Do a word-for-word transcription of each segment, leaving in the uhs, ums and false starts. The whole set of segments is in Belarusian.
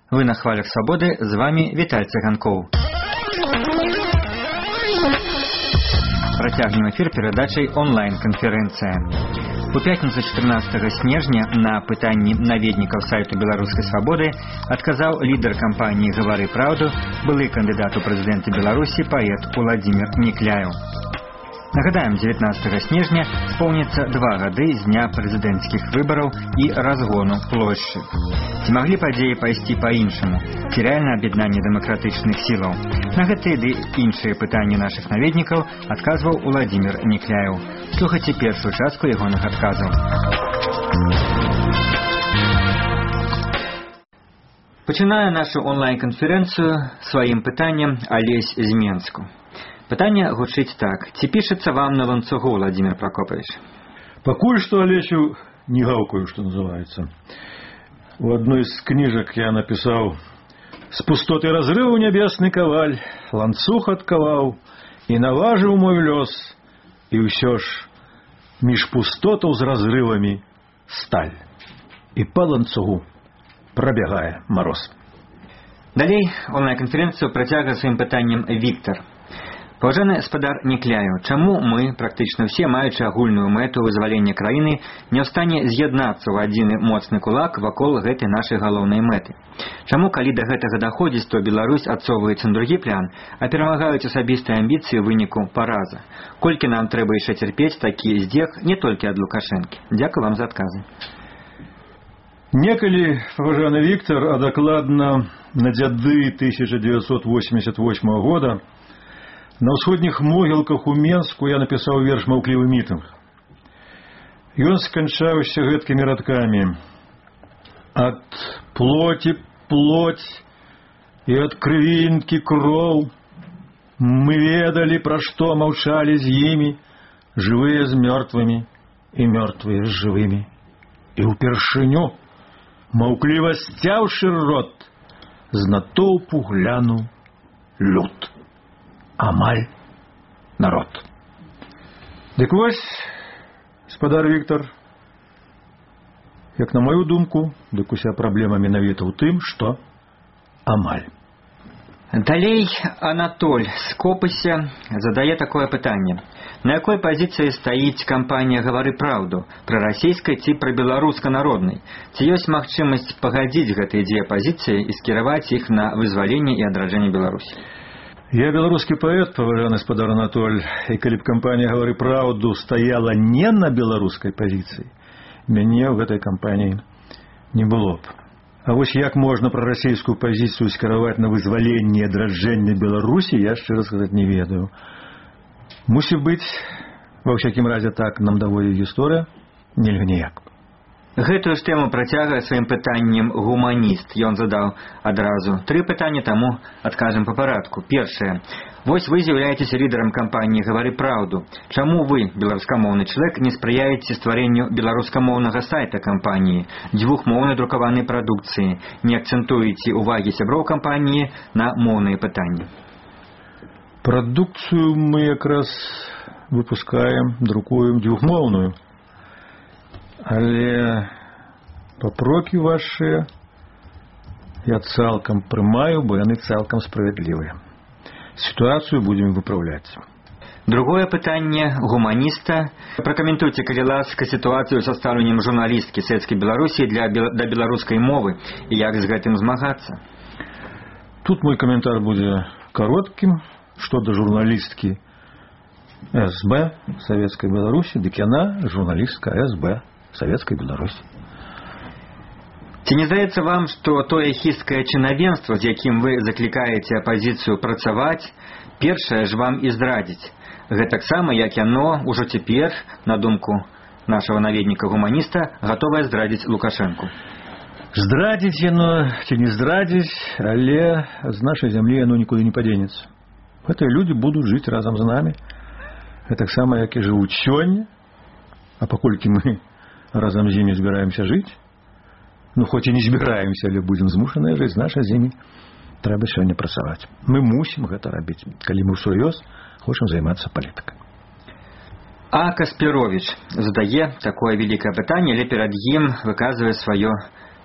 Вы на хвалях свободы, з вами Віталь Цыганкоў. Працягнем эфір перадачай онлайн-канферэнцыя. У пятніцу чатырнаццатага снежня на пытанні наведнікаў сайту Беларускай свабоды адказаў лідар кампаніі «Гавары праўду», былы кандыдат у прэзідэнты Беларусі паэт Уладзімір Нікляеў. Нагадаем, дзевятнаццатага снежня споўніцца два гады з дня прэзідэнцкіх выбараў і разгону плошчы. Ці маглі падзеі пайсці па-іншаму? Ці рэальна аб'яднанне дэмакратычных сілаў? На гэтыя ды іншыя пытанні нашых наведнікаў адказваў Уладзімір Нікляеў. Слухайце першую частку ягоных адказаў. Пачынае нашу онлайн-канферэнцыю сваім пытаннем Алесь з Менску. Пытанне гучыць так. Ці пішацца вам на ланцугу, Владимир Прокопович? Пакуль што, Алесю, не гаўкаю, што называецца. У адной з кніжак я напісаў: «З пустоты разрыву нябесны каваль, ланцуг адкаваў і наважыў мой лёс, і ўсё ж між пустотаў з разрывамі сталь, і па ланцугу прабягае мароз». Далей онлайн-канферэнцыю працягвае сваім пытаннем Віктор. Паважаны спадар Нікляеў, чаму мы, практычна ўсе, маючы агульную мэту вызвалення краіны, не ў стане з'яднацца ў адзіны моцны кулак вакол гэтай нашай галоўнай мэты? Чаму, калі да гэтага даходзіць, то Беларусь адсоўваецца на другі план, а перамагаюць асабістыя амбіцыі ў выніку параза? Колькі нам трэба яшчэ цярпець такі здзек не толькі ад Лукашэнкі? Дзякую вам за адказы. Некалі, паважаны Віктор, а дакладна на дзяды тысяча дзевяцьсот восемьдесят восьмага года на ўсходніх могілках у Менску я напісаў верш «Маўклівы мітынг». Ён сканчаўся гэткімі радкамі: «Ад плоці плоть і ад крывінкі кроў мы ведалі, пра што маўчалі з імі, жывыя з мёртвымі і мёртвыя з жывымі. І ўпершыню, маўкліва сцяўшы рот, з натоўпу глянуў люд. Амаль народ». Дык вось, спадар Віктор, як на мою думку, дык уся праблема менавіта ў тым, што амаль. Далей Анатоль з Копыся задае такое пытанне. На якой пазіцыі стаіць кампанія «Гавары праўду», прарасійскай ці прабеларуска-народнай? Ці ёсць магчымасць пагадзіць гэтыя дзве пазіцыі і скіраваць іх на вызваленне і адраджэнне Беларусі? Я беларускі паэт, паважаны спадар Анатоль, і калі б кампанія «Гавары праўду» стаяла не на беларускай пазіцыі, мяне ў гэтай кампаніі не было б. А вось як можна прарасійскую пазіцыю скіраваць на вызваленне і адраджэнне Беларусі, я, шчыра сказаць, не ведаю. Мусіць быць, ва ўсякім разе так нам даводзіць гісторыя, нельга ніяк. Гэтую ж тэму працягвае сваім пытаннем гуманіст. Ён задаў адразу тры пытанні, таму адкажам па парадку. Першае. Вось вы з'яўляецеся лідарам кампаніі «Гавары праўду». Чаму вы, беларускамоўны чалавек, не спрыяеце стварэнню беларускамоўнага сайта кампаніі, дзвюхмоўнай друкаванай прадукцыі, не акцэнтуеце ўвагі сяброў кампаніі на моўныя пытанні? Прадукцыю мы якраз выпускаем, друкуем дзвюхмоўную. Але папрокі вашыя я цалкам прымаю, бо яны цалкам справядлівыя. Сітуацыю будзем выпраўляць. Другое пытанне гуманіста. Пракаментуйце, калі ласка, сітуацыю са стаўленнем журналісткі савецкай Беларусі для да беларускай мовы і як з гэтым змагацца. Тут мой каментар будзе кароткім. Што да журналісткі эс бэ савецкай Беларусі, дык яна журналістка эс бэ савецкай Беларусі. Ці не здаецца вам, што тое хісткае чынавенства, з якім вы заклікаеце апазіцыю працаваць, першае ж вам і здрадзіць? Гэтаксама, як яно ўжо цяпер, на думку нашага наведніка-гуманіста, гатовае здрадзіць Лукашэнку. Здрадзіць яно ці не здрадзіць, але з нашай зямлі яно нікуды не падзенецца. Гэтыя людзі будуць жыць разам з намі, гэтаксама, як і жывуць сёння, а паколькі мы разам з імі збіраемся жыць, ну, хоць і не збіраемся, але будзем змушаныя жыць, наша з імі трэба сёння працаваць. Мы мусім гэта рабіць, калі мы ўсур'ёз хочам займацца палітыкай. А Каспіровіч задае такое вялікае пытанне, але перад ім выказвае сваё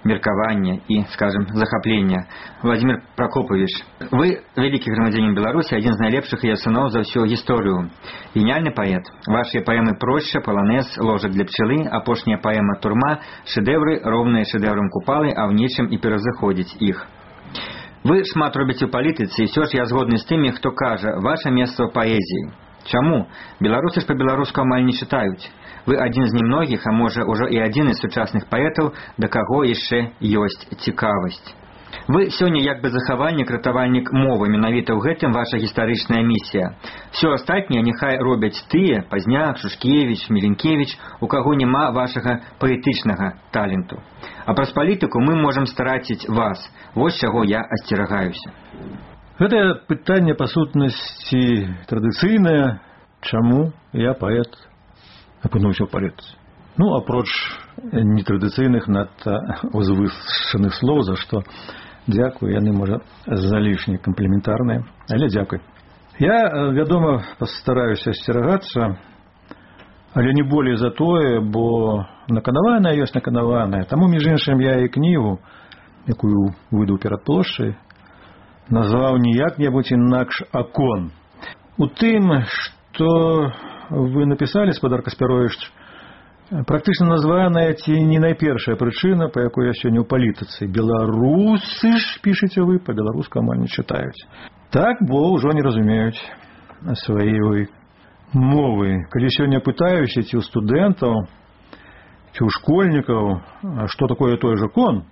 меркавання і, скажем, захаплення. Владимир Прокопович, вы вялікі грамадзянін Беларусі, адзін з найлепшых яе сыноў за ўсю гісторыю. Геніальны паэт. Вашыя паэмы «Проща», «Полонез», «Ложак для пчелы», апошняя паэма «Турма» — шэдэўры, роўныя шэдэўрам Купалы, а ў нечым і перазыходзіць іх. Вы шмат робіце ў палітыцы, і ўсё ж я згодны з тымі, хто кажа, ваша месца ў паэзіі. Чаму? Беларусы ж па-беларуску амаль не чытаюць. Вы адзін з немногіх, а можа ўжо і адзін з сучасных паэтаў, да каго яшчэ ёсць цікавасць. Вы сёння як бы захавальнік, ратавальнік мовы, менавіта ў гэтым ваша гістарычная місія. Всё астатняе няхай робяць тыя, Пазняк, Шушкевіч, Міленкевіч, у каго няма вашага паэтычнага таленту. А праз палітыку мы можам страціць вас. Вось чаго я асцерагаюся. Гэта пытанне па сутнасці традыцыйнае, чаму я паэт апынуўся ў палітыцы. Ну, апроч нетрадыцыйных надта узвышаных слоў, за што дзякую, яны, можа, залішне камплементарныя, але дзякуй. Я, вядома, пастараюся асцерагацца, але не болей за тое, бо наканаванае ёсць наканаванае. Таму, між іншым, я і кнігу, якую выдаў перад плошчай, назваў не як-небудзь інакш, а «Кон». У тым, што вы напісалі, спадар Каспяровіч, практычна названая ці не найпершая прычына, па якой я сёння ў палітыцы. Беларусы ж, пішаце вы, па-беларуску амаль не чытаюць. Так, бо ўжо не разумеюць сваёй мовы. Калі сёння пытаюся ці ў студэнтаў, ці ў школьнікаў, што такое той жа «Кон»,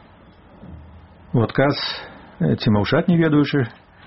у адказ ці маўчаць не ведаючы,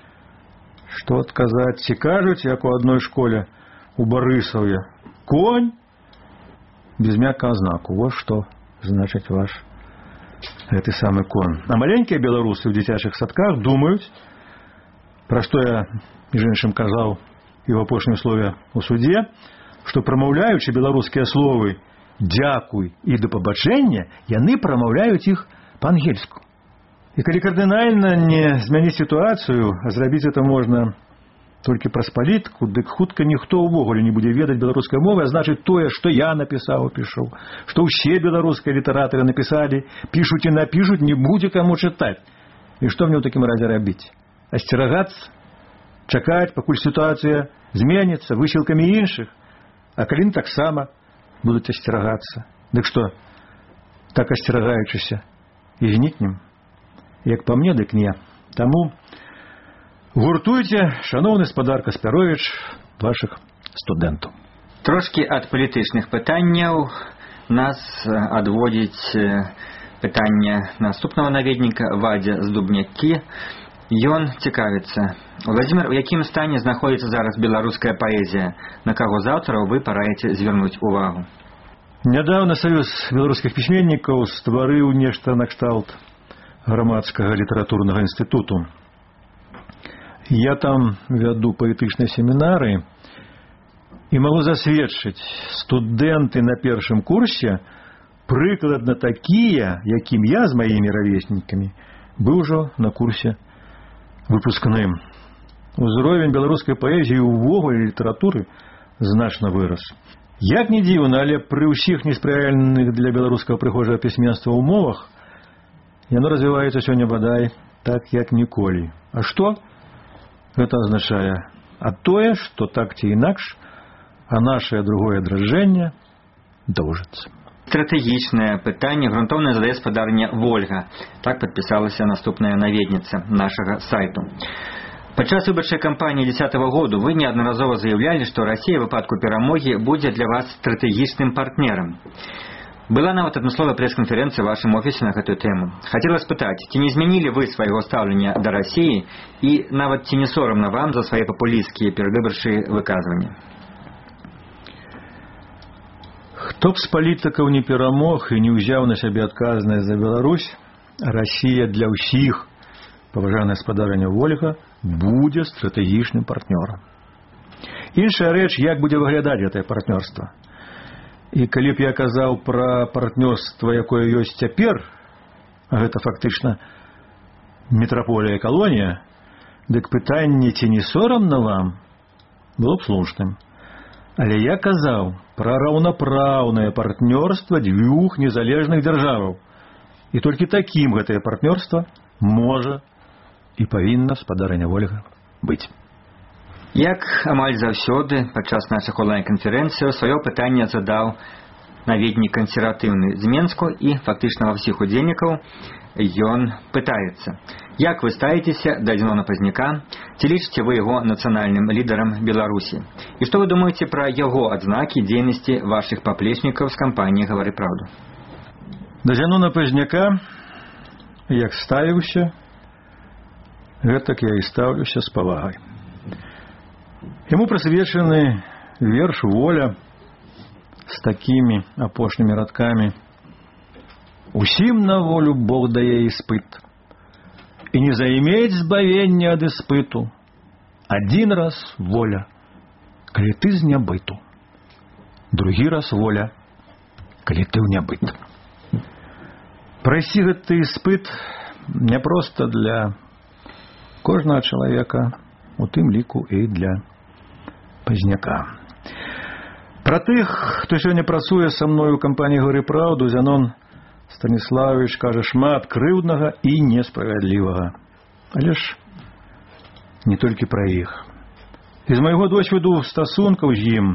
што адказаць, ці кажуць, як у адной школе у Барысаўе, «Конь» без мяккага знаку. Вот што значыць ваш гэты самы «Кон». А маленькія беларусы ў дзіцячых садках думаюць, пра што я, між іншым, казаў і ў апошнім слове ў судзе, што прамаўляючы беларускія словы «дзякуй» і «да пабачэння», яны прамаўляюць іх па-ангельску. І калі кардынальна не змяніць сітуацыю, а зрабіць это можна толькі праз палітыку, дык хутка ніхто ўвогуле не будзе ведаць беларускай мовы, а значыць тое, што я напісаў, пішу, што ўсе беларускія літаратары напісалі, пішуць і напішуць, не будзе каму чытаць. І што мне ў такім разе рабіць? Асцерагацца? Чакаць, пакуль сітуацыя зменіцца высілкамі іншых? А калі таксама будуць асцерагацца? Дык што, так асцерагаючыся і знікнем? Як па мне, дык не. Таму гуртуйце, шаноўны спадар Каспяровіч, вашых студэнтаў. Трошкі ад палітычных пытанняў нас адводзіць пытанне наступнага наведніка Вадзя з Дубнякі. Ён цікавіцца: Владимир, у якім стане знаходзіцца зараз беларуская паэзія? На каго з аўтараў вы параіце звярнуць увагу? Нядаўна Саюз беларускіх пісьменнікаў стварыў нешта накшталт грамадскага літаратурнага інстытуту. Я там вяду паэтычныя семінары і магу засведчыць, студэнты на першым курсе прыкладна такія, якім я з маімі равеснікамі быў ужо на курсе выпускным. Узровень беларускай паэзіі ўвогуле літаратуры значна вырас. Як не дзіўна, але пры ўсіх неспрыяльных для беларускага прыгожага пісьменства ўмовах яно развіваецца сёння бадай так, як ніколі. А што гэта азначае? А тое, што так ці інакш, а нашае другое адраджэнне доўжыцца. Стратэгічнае пытанне грунтоўна задае спадарня Вольга. Так падпісалася наступная наведніца нашага сайту. Падчас выбарчай кампаніі дзесятага году вы неаднаразова заяўлялі, што Расія ў выпадку перамогі будзе для вас стратэгічным партнерам. Была нават адмысловая прэс-канферэнцыя ў вашым офісе на гэтую тэму. Хацела спытаць, ці не змянілі вы свайго стаўлення да Расіі і нават ці не сорамна вам за свае папулісцкія перадвыбарчыя выказванні? Хто б з палітыкаў не перамог і не ўзяў на сябе адказнасць за Беларусь, Расія для ўсіх, паважаная спадарня Вольга, будзе стратэгічным партнёрам. Іншая рэч, як будзе выглядаць гэтае партнёрства. І калі б я казаў пра партнёрства, якое ёсць цяпер, а гэта фактычна метраполія і калонія, дык пытанне, ці не сорамна вам, было б слушным. Але я казаў пра раўнапраўнае партнёрства дзвюх незалежных дзяржаваў. І толькі такім гэтае партнёрства можа і павінна, спадарыня Вольга, быць. Як амаль заўсёды падчас нашых онлайн-канферэнцыяў сваё пытанне задаў наведнік кансерватыўны з Менску і фактычна ва ўсіх удзельнікаў ён пытаецца: як вы ставіцеся да Зенона Пазняка, ці лічыце вы яго нацыянальным лідарам Беларусі? І што вы думаеце пра яго адзнакі дзейнасці вашых паплечнікаў з кампаніі «Гавары праўду»? Да Зенона Пазняка як ставіўся, гэтак я і стаўлюся з павагай. Яму прысвечаны верш «Воля» з такімі апошнімі радкамі: «Усім на волю Бог дае іспыт, і не займець збавення ад іспыту. Адзін раз воля, калі ты з нябыту. Другі раз воля, калі ты ў нябыт». Прайсці гэты іспыт няпроста для кожнага чалавека, у тым ліку і для Пазняка. Пра тых, хто сёння працуе са мной у кампаніі «Гавары праўду», Зенон Станіславович кажа шмат крыўднага і несправядлівага. Але ж не толькі пра іх. З майго досведу стасункаў з ім,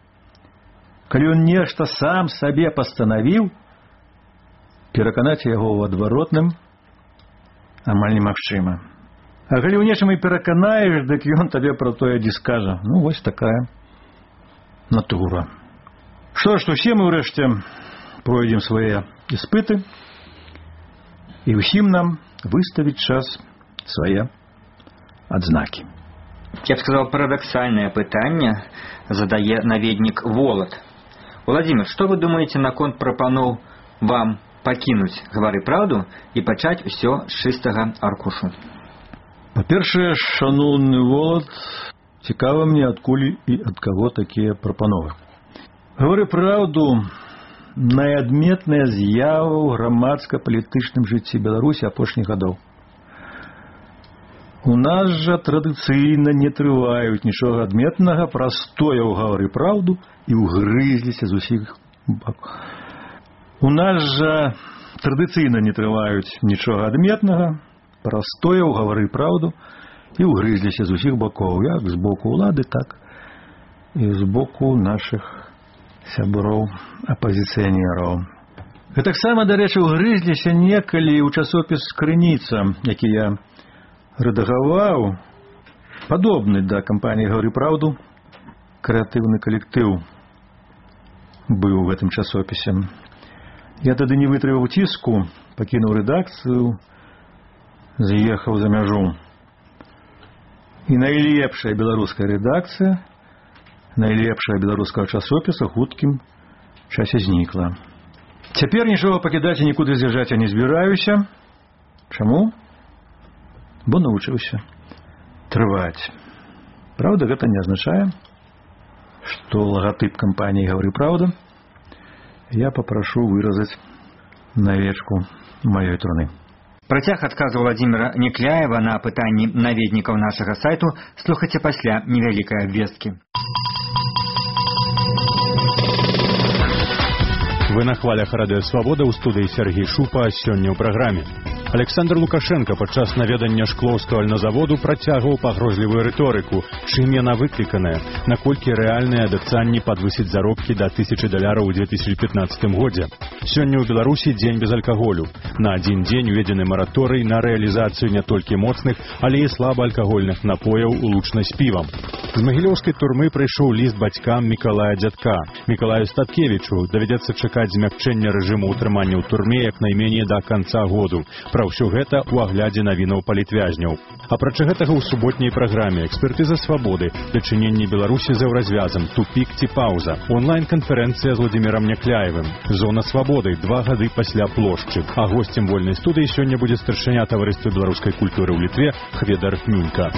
калі ён нешта сам сабе пастанавіў, пераканаць яго ў адваротным амаль немагчыма. А калі ў нечым і пераканаеш, дык ён табе пра тое не скажа. Ну, вось такая натура. Што ж, усе мы ўрэшце пройдзем свае іспыты, і ўсім нам выставіць час свае адзнакі. Я б сказаў, парадаксальнае пытанне задае наведнік Волат. Владимир, што вы думаеце наконт прапаноў вам пакінуць «Гавары праўду» і пачаць усё з чыстага аркушу? Па-першае, шаноўны Волат, цікава мне, адкуль і ад каго такія прапановы. «Гавары праўду» — найадметная з'ява ў грамадска-палітычным жыцці Беларусі апошніх гадоў. У нас жа традыцыйна не трываюць нічога адметнага, прастоя ў «Гавары праўду» і ўгрызліся з усіх бакоў. У нас жа традыцыйна не трываюць нічога адметнага, прастоя ў «Гавары праўду» і ўгрызліся з усіх бакоў, як з боку ўлады, так і з боку нашых сяброў апазіцыянераў. Гэтаксама, дарэчы, ўгрызліся некалі ў часопіс «Крыніца», які я рэдагаваў, падобны да кампаніі «Гавары праўду», крэатыўны калектыў быў у гэтым часопісе. Я тады не вытрываў ціску, пакінуў рэдакцыю, з'ехаў за мяжу. І найлепшая беларуская рэдакцыя, найлепшая беларускага часопіса хуткім часе знікла. Цяпер нічога пакідаць і нікуды з'язджаць я не збіраюся. Чаму? Бо навучыўся трываць. Праўда, гэта не азначае, што лагатып кампаніі «Гавары праўда» я папрашу выразаць на вечку маёй труны. Працяг адказу Владимира Некляева на пытанні наведнікаў нашага сайту слухайце пасля невялікай абвесткі. Вы на хвалях радыё «Свабода», ў студыі Сергей Шупа. Сёння ў праграме. Александр Лукашенко падчас наведання шклоўскага льназаводу працягваў пагрозлівую рыторыку, чым яна выкліканая, наколькі рэальныя абяцанні падвысіць заробкі да тысячы даляраў у две тысячы пятнаццатым годзе. Сёння ў Беларусі дзень без алкаголю. На адзін дзень уведзены мараторый на рэалізацыю не толькі моцных, але і слабаалкагольных напояў улучна з півам. З магілёўскай турмы прыйшоў ліст бацькам Мікалая Дзядка. Мікалаю Статкевічу давядзецца чакаць змякчэння рэжыму ўтрымання ў турме як найменей да канца году. Пра ўсё гэта ў аглядзе навінаў палітвязняў. Апрача гэтага ў суботняй праграме экспертыза свабоды, дачыненні Беларусі з еўразвязам, тупік ці паўза, онлайн-канферэнцыя з Владимиром Некляевым, зона свабоды, два гады пасля плошчы. А госцем вольнай студыі сёння будзе старшыня таварыства беларускай культуры ў Літве Хведар Мінька.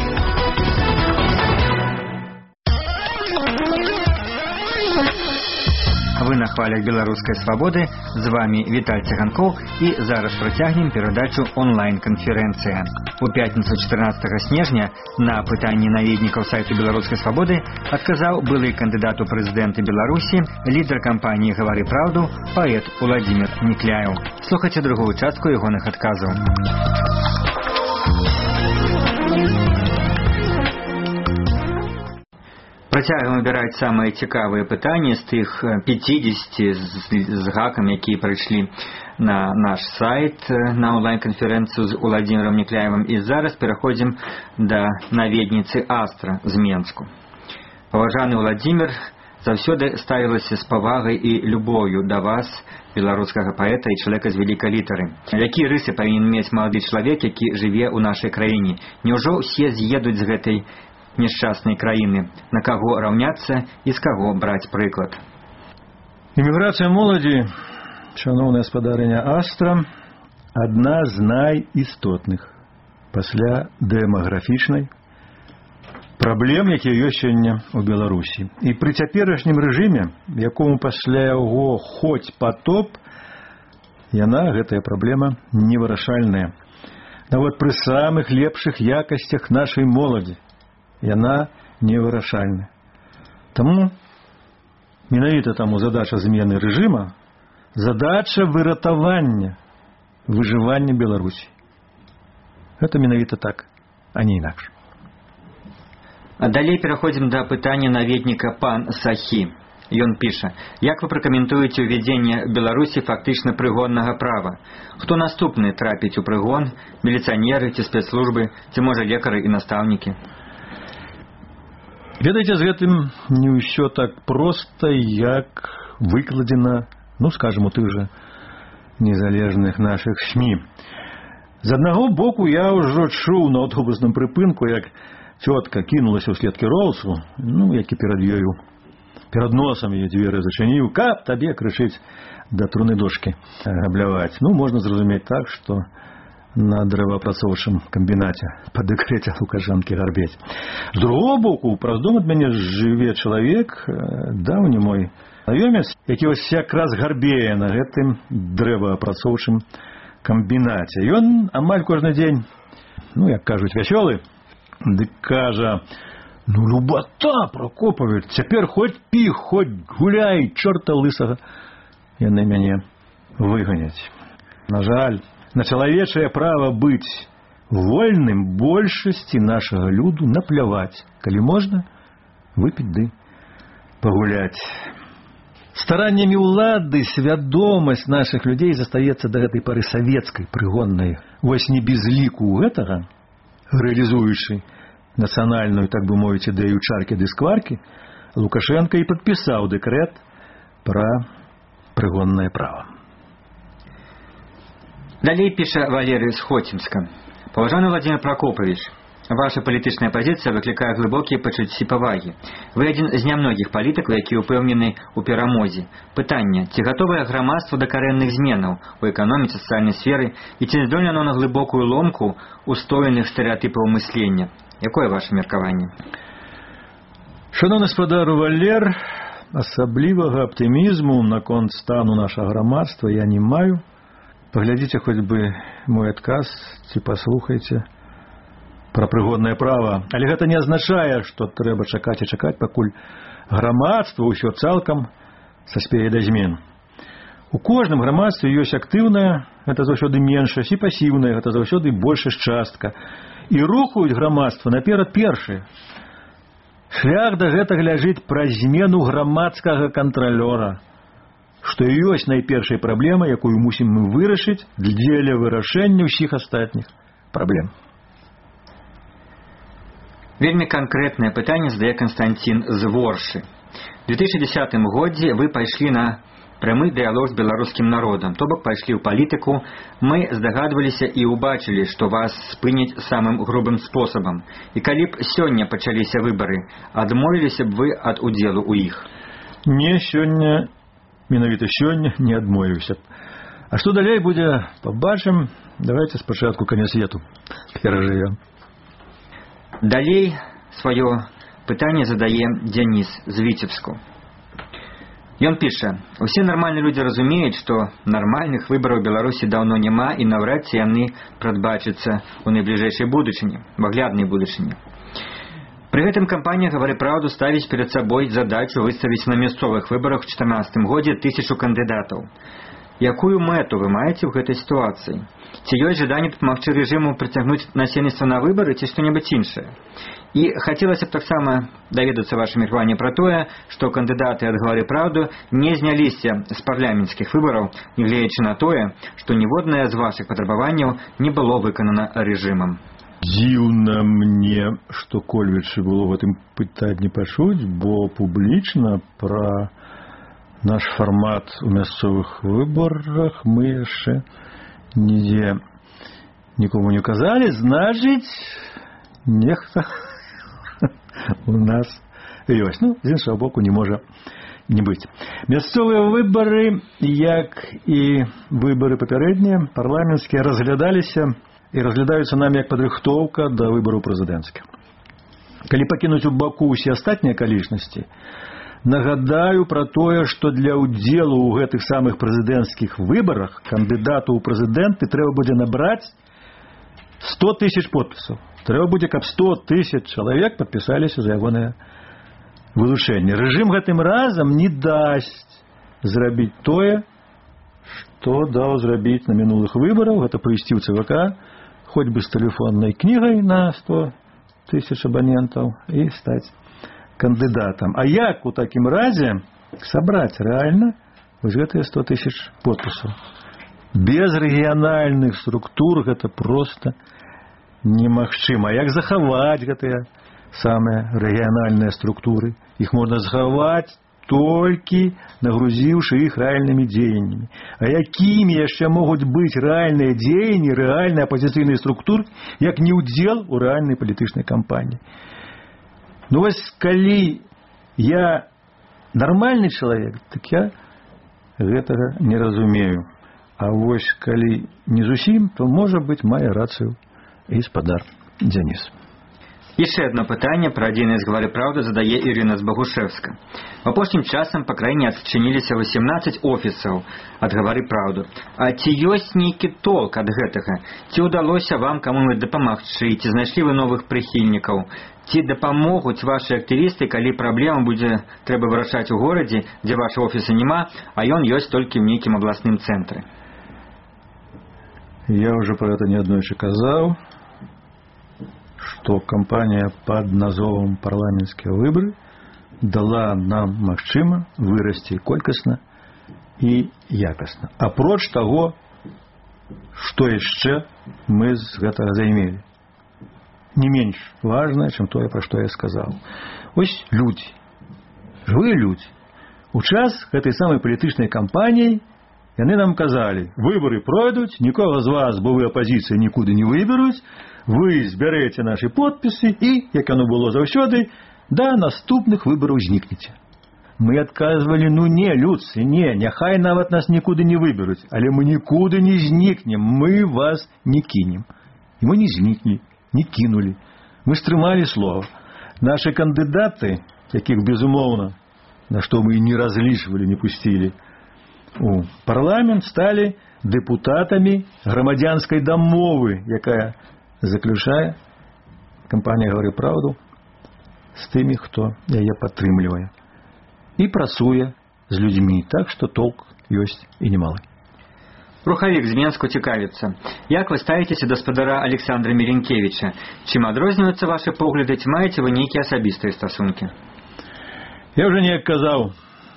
Вы на хвалях беларускай свабоды. З вами Віталь Цыганкоў і зараз працягнем перадачу онлайн-канферэнцыя. У пятніцу чатырнаццатага снежня на пытанні наведнікаў сайту беларускай свабоды адказаў былы кандыдат у прэзідэнты Беларусі, лідар кампаніі «Гавары праўду», паэт Уладзімір Нікляеў. Слухайце другую частку ягоных адказаў. Працягваем выбіраць самыя цікавыя пытанні з тых пяцідзесяці з гакам, якія прыйшлі на наш сайт на онлайн-канферэнцыю з Уладзімірам Нікляевым. І зараз пераходзім да наведніцы Астра з Менску. Паважаны Уладзімір, заўсёды ставілася з павагай і любоўю да вас, беларускага паэта і чалавека з вялікай літары. Якія рысы павінен мець малады чалавек, які жыве ў нашай краіне? Няўжо ўсе з'едуць з гэтай несчастной краіны, на каго раўняцца і з каго браць прыклад? Эміграцыя моладзі, шаноўная спадарыня Астра, адна з найістотных пасля дэмаграфічнай праблем, якія ёсць сёння ў Беларусі. І пры цяперашнім рэжыме, якому пасля яго хоць патоп, яна, гэтая праблема, невырашальная. Нават пры самых лепшых якасцях нашай моладзі яна невырашальная. Таму менавіта таму задача змены рэжыма, задача выратавання, выжывання Беларусі. Гэта менавіта так, а не інакш. А далей пераходзім да пытання наведніка пан Сахі. Ён піша: як вы пракаментуеце ўвядзенне Беларусі фактычна прыгоннага права? Хто наступны трапіць у прыгон? Міліцыянеры ці спецслужбы, ці можа лекары і настаўнікі? Ведаеце, з гэтым не ўсё так проста, як выкладзена, ну, скажем, у тых жа незалежных нашых СМІ. З аднаго боку, я ўжо чуў на аўтобусным прыпынку, як цётка кінулася ўслед кіроўцу, ну, які перад ёю, перад носам яе дзверы зачыніў, каб табе, крычыць, да труны дошкі абляваць. Ну, можна зразумець так, што на дрэваапрацоўчым камбінаце па дэкрэце Лукашэнкі гарбець. З другого боку, праз дом ад мяне жыве чалавек, даўні мой знаёмец, які вось якраз гарбее на гэтым дрэваапрацоўчым камбінаце. Ён амаль кожны дзень, ну, як кажуць, вясёлы, дык кажа: ну, любата, Прокопавіч, цяпер хоць пі, хоць гуляй, чорта лысага яны мяне выганяць. На жаль, на чалавечае права быць вольным большасці нашага люду напляваць, калі можна выпіць ды пагуляць. Стараннямі ўлады свядомасць нашых людзей застаецца да гэтай пары савецкай, прыгоннай. Вось не без ліку гэтага, рэалізуючы нацыянальную, так бы мовіць, ідэю чаркі ды скваркі, Лукашенко і падпісаў дэкрэт пра прыгоннае права. Далей піша Валерый з Хоцімска. Паважаны Владзімір Прокопавіч, ваша палітычная пазіцыя выклікае глыбокія пачуцці павагі. Вы адзін з нямногіх палітыкаў, які ўпэўнены ў перамозе. Пытанне: ці гатовае грамадства да карэнных зменаў у эканоміцы, сацыяльнай сферы, і ці не здольна оно на глыбокую ломку устоеных стэрэатыпаў мыслення? Якое ваше меркаванне? Шановны спадару Валер, асаблівага аптымізму наконт стану нашага грамадства я не маю. Паглядзіце хоць бы мой адказ, ці паслухайце пра прыгоднае права. Але гэта не азначае, што трэба чакаць і чакаць, пакуль грамадства ўсё цалкам саспее да змен. У кожным грамадстве ёсць актыўная, гэта заўсёды меншасць, і пасіўная, гэта заўсёды большасць частка. І рухаюць грамадства наперад першыя. Шлях да гэтага ляжыць праз змену грамадскага кантралёра, што і ёсць найпершая праблема, якую мусім мы вырашыць дзеля вырашэння ўсіх астатніх праблем. Вельмі канкрэтнае пытанне задае Константин з Воршы. У две тысячи десятым годзе вы пайшлі на прямы дыялог з беларускім народам, то бок пайшлі ў палітыку. Мы здагадваліся і ўбачылі, што вас спыняць самым грубым спосабам. І калі б сёння пачаліся выбары, адмовіліся б вы ад удзелу ў іх? Не, сёння, менавіта сёння не адмовіўся. А што далей будзе, пабачым. Давайте спачатку канец свету перажывем. Далей сваё пытанне задае Дзяніс з Віцебску. Ён піша: «Усе нармальныя людзі разумеюць, што нармальных выбараў у Беларусі даўно няма і наўрад ці яны прадбачацца ў найбліжэйшай будучыні, в агляднай будучыні. Пры гэтым кампанія «Гавары праўду» ставіць перад сабой задачу выставіць на мясцовых выбарах у чатырнаццатым годзе тысячу кандыдатаў. Якую мэту вы маеце ў гэтай сітуацыі? Ці ёсць жаданне дапамагчы рэжыму прыцягнуць насельніцтва на выбары ці што-небудзь іншае? І хацелася б таксама даведацца ваше меркаванне пра тое, што кандыдаты ад «Гавары праўду» не зняліся з парламенцкіх выбараў, нягледзячы на тое, што ніводнае з вашых патрабаванняў не было выканана рэжымам. Дзіўна мне, што кольвічы было в гэтым пытанні пачуць, бо публічна пра наш фармат у мясцовых выбарах мы яшчэ нідзе нікому не казалі, значыць, нехта у нас ёсць. Ну, з іншага боку, не можа не быць. Мясцовыя выбары, як і выбары папярэднія, парламенцкія, разглядаліся і разглядаюцца намі як падрыхтоўка да выбараў прэзідэнцкіх. Калі пакінуць у баку ўсе астатнія акалічнасці, нагадаю пра тое, што для ўдзелу ў гэтых самых прэзідэнцкіх выбарах кандыдату ў прэзідэнты трэба будзе набраць сто тысяч подпісаў. Трэба будзе, каб сто тысяч чалавек падпісаліся за ягонае вылучэнне. Рэжым гэтым разам не дасць зрабіць тое, што даў зрабіць на мінулых выбарах. Гэта прыйсці ў ЦВК, хоць бы з тэлефоннай кнігай на сто тысяч абанентаў і стаць кандыдатам. А як у такім разе сабраць рэальна вось гэтыя сто тысяч подпісаў? Без рэгіянальных структур гэта проста немагчыма. А як захаваць гэтыя самыя рэгіянальныя структуры? Іх можна захаваць толькі нагрузіўшы іх рэальнымі дзеяннямі. А якімі яшчэ могуць быць рэальныя дзеянні, рэальныя апазіцыйныя структуры, як не ўдзел у рэальнай палітычнай кампаніі? Ну вось, калі я нармальны чалавек, так я гэтага не разумею. А вось, калі не зусім, то, можа быць, мае рацыю і спадар Дзяніс. Яшчэ одно пытанне пра дзейнасць «Гавары праўды» задае Ірына з Багушэўска. Апошнім часам па краіне адчыніліся васемнаццаць офісаў ад «Гавары праўду». А ці ёсць нейкі толк ад гэтага? Ці ўдалося вам каму-нибудь дапамагчы? Ці знайшлі вы новых прыхільнікаў? Ці дапамогуць ваши актывісты, калі праблема будзе трэба вырашаць у горадзе, дзе ваша офіса няма, а ён ёсць толькі ў нейкім абласным цэнтры? Я уже про это неаднойчы казаў, што кампанія пад назовам «Парламенцкія выбары» дала нам магчыма вырасці колькасна і якасна. Апроч таго, што яшчэ мы з гэтага займелі. Не менш важнае, чым тое, пра што я сказаў. Ось людзі, жывыя людзі. У час гэтай самай палітычнай кампаніі яны нам казалі: выбары пройдуць, нікога з вас, бо вы апазіцыя, нікуды не выберуць, вы збярэце нашы подпісы і, як оно было заўсёды, да наступных выбараў знікнеце. Мы адказвалі: ну не, людцы, не, няхай нават нас нікуды не выберуць, але мы нікуды не знікнем, мы вас не кінем. І мы не знікнем, не кінулі. Мы стрымалі слова. Нашы кандыдаты, якіх, безумоўна, на што мы і не разлічвалі, не пусцілі у парламент, сталі дэпутатамі грамадзянскай дамовы, якая заключае кампанія «Гавары праўду» з тымі, хто яе падтрымлівае. І працуе з людзьмі, так што толк ёсць і немалы. Рухавік з Менску цікавіцца: як вы ставіцеся да спадара Александра Міренкевіча? Чым адрозніваюцца вашы погляды, ці маеце вы нейкія асабістыя стасункі? Я уже неяк казаў: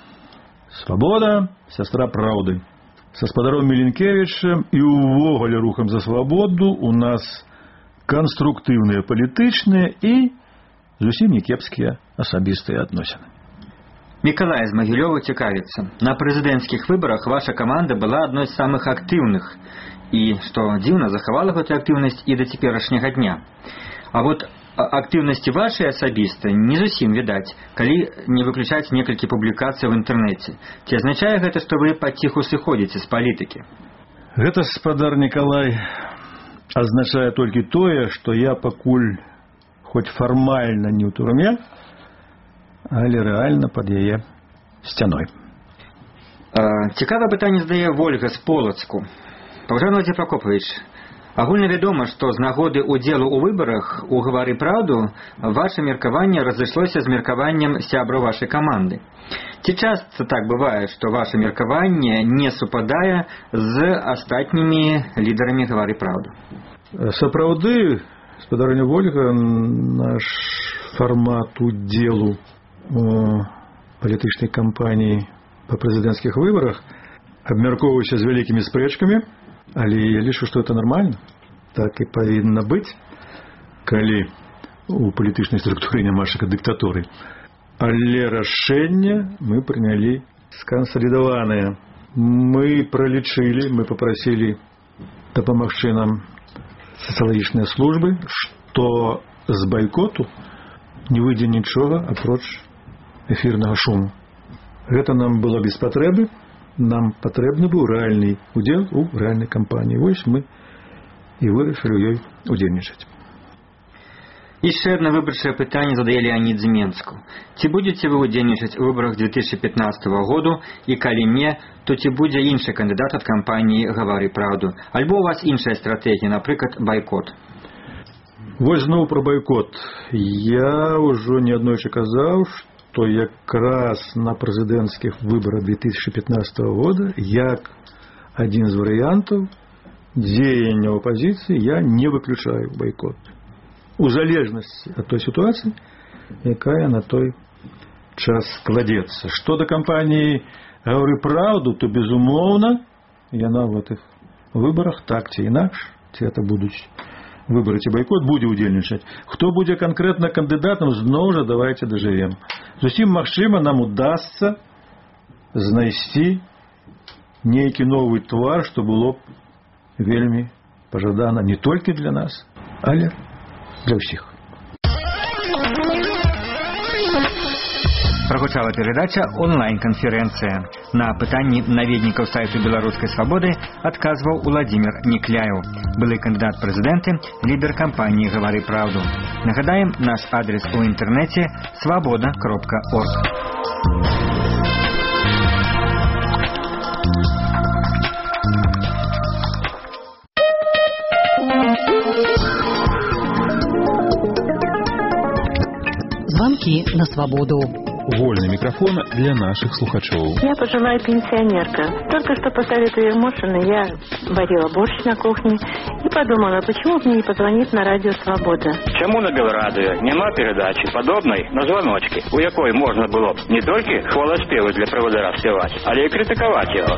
свабода – сястра праўды. Са спадаром Міленкевічам і ўвогуле рухам за свабоду у нас канструктыўныя палітычныя і зусім не кепскія асабістыя адносіны. Мікалай з Магілёва цікавіцца: на прэзідэнцкіх выбарах ваша каманда была адной з самых актыўных і, што дзіўна, захавала гэтую актыўнасць і да цяперашняга дня. А вот актыўнасці вашай асабістай не зусім відаць, калі не выключаць некалькі публікацый в інтэрнэце. Ці азначае гэта, што вы паціху сыходзіце з палітыкі? Гэта, спадар Нікалай, азначае толькі тое, што я пакуль хоць фармальна не ў турме, але рэальна пад яе сцяной. Цікавае пытанне задае Вольга з Полацку. Паўжаны Владзімір Пракопавіч, агульна вядома, што з нагоды ўдзелу ў выбарах у «Гавары праўду» ваше меркаванне разышлося з меркаваннем сябраў вашай каманды. Ці часта так бывае, што ваше меркаванне не супадае з астатнімі лідарамі «Гавары праўду»? Сапраўды, спадарня Вольга, наш фармат удзелу у палітычнай кампаніі па прэзідэнцкіх выбарах абмяркоўваўся з вялікімі спрэчкамі, але я лічу, што это нармальна. Так і павінна быць, калі у палітычнай структуры няма дыктатуры. Але рашэнне мы прынялі скансалідаванае. Мы пралічылі, мы папрасілі дапамагчы нам сацыялагічныя службы, што з байкоту не выйдзе нічога апроч эфірнага шуму. Гэта нам было без патрэбы, нам патрэбны быў рэальны удзел у рэальнай кампаніі. Вось мы і вырашылі ў ёй удзельнічаць. Яшчэ адно выбарчае пытанне задае Леонид з Менску. Ці будзеце вы удзельнічаць у выбарах две тысячи пятнадцатого году, і калі не, то ці будзе іншы кандыдат ад кампаніі «Гавары праўду»? Альбо у вас іншая стратэгія, напрыклад, байкот? Вось зноў пра байкот. Я ўжо неаднойчы казаў, то якраз на прэзідэнцкіх выбарах две тысячи пятнадцатого года, як адзін з варыянтаў дзеяння апазіцыі, я не выключаю байкот. У залежнасці ад той сітуацыі, якая на той час складзецца. Што да кампаніі «Гавары праўду», то, безумоўна, яна в гэтых выбарах так ці інакш, ці это будуць выборы ці байкот, будзе удзельнічаць. Хто будзе канкрэтна кандыдатам, зноў жа давайте дажывем. Зусім магчыма, нам удасца знайсці нейкі новы твар, што было б вельмі пажадана не толькі для нас, але для ўсіх. Прагучала перадача онлайн-канферэнцыя. На пытанні наведнікаў сайту «Беларускай свабоды» адказваў Уладзімір Некляеў, былы кандыдат прэзідэнты, лідар кампаніі «Гавары праўду». Нагадаем, наш адрес у інтэрнэце свабода кропка орг. Звонки на свободу. Вольный микрофон для наших слухачей. Я пожилая пенсионерка. Только что по совету Ермошина я варила борщ на кухне и подумала, почему бы мне не позвонить на радио «Свобода». Чому на Белрадио нема передачи подобной на звоночки, у якої можна було б не тільки хвалоспіви для проводира співати, але й критикувати його.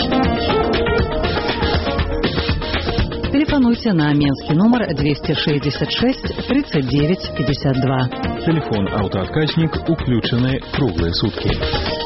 Телефонуйте на Менский номер двести шестьдесят шесть тридцать девять пятьдесят два. Телефон автоотказчик, уключены круглые сутки.